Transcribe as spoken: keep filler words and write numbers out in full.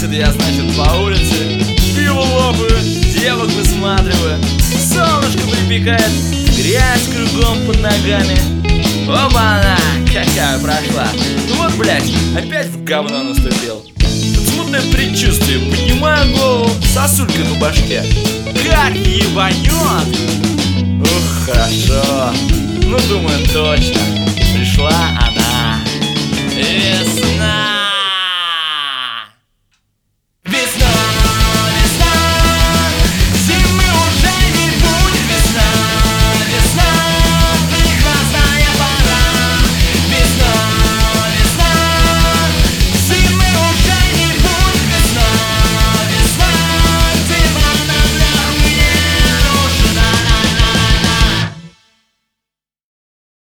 Бродит я, значит, по улице, пиво лопаю, девок высматриваю. Солнышко припекает, грязь кругом под ногами. Оба-на, какая прошла. Ну вот, блядь, опять в говно наступил. Тут смутное предчувствие, поднимаю голову, сосулька на башке. Как ебанет! Ух, хорошо. Ну, думаю, точно. Пришла она. Весна.